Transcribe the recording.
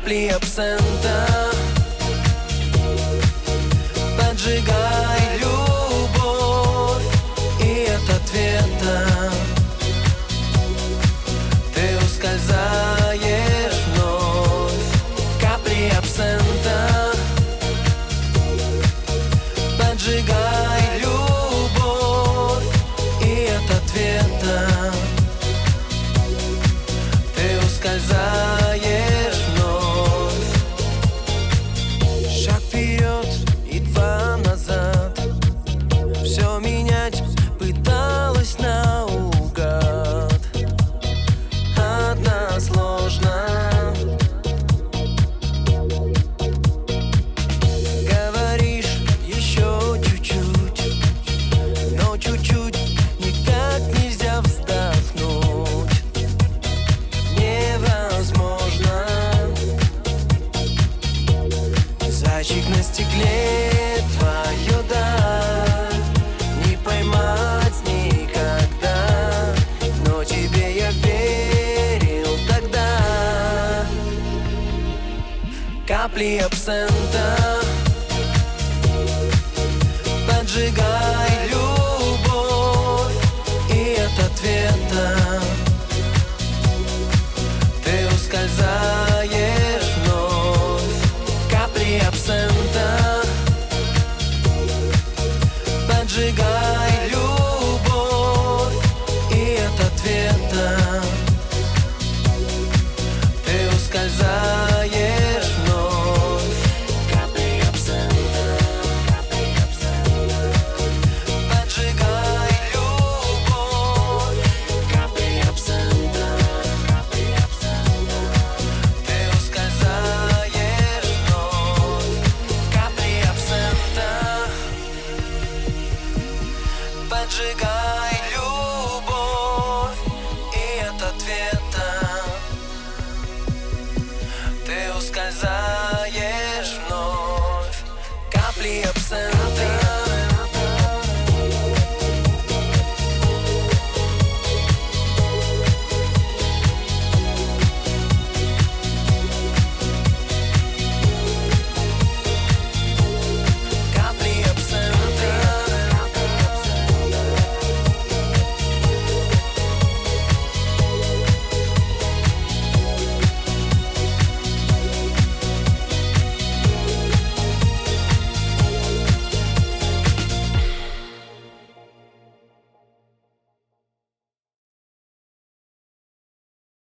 капли абсента. Поджигай любовь, и от ответа ты ускользаешь вновь. Капли абсента. Поджигай любовь, и от ответа ты ускользаешь вновь. Шаг вперед и два назад. Все менять пыталась наугад. Односложно. Говоришь еще чуть-чуть, но чуть-чуть никак нельзя вздохнуть. Невозможно. Зайчик на стекле, твое да, не поймать никогда. Но тебе я верил тогда. Капли абсента. Поджигай любовь, и от ответа ты ускользаешь вновь. Капли абсента. Поджигай любовь, и от ответа ты ускользаешь вновь. Капли абсента. Поджигай любовь, капли абсента. Ты ускользаешь вновь. Капли абсента. Поджигай.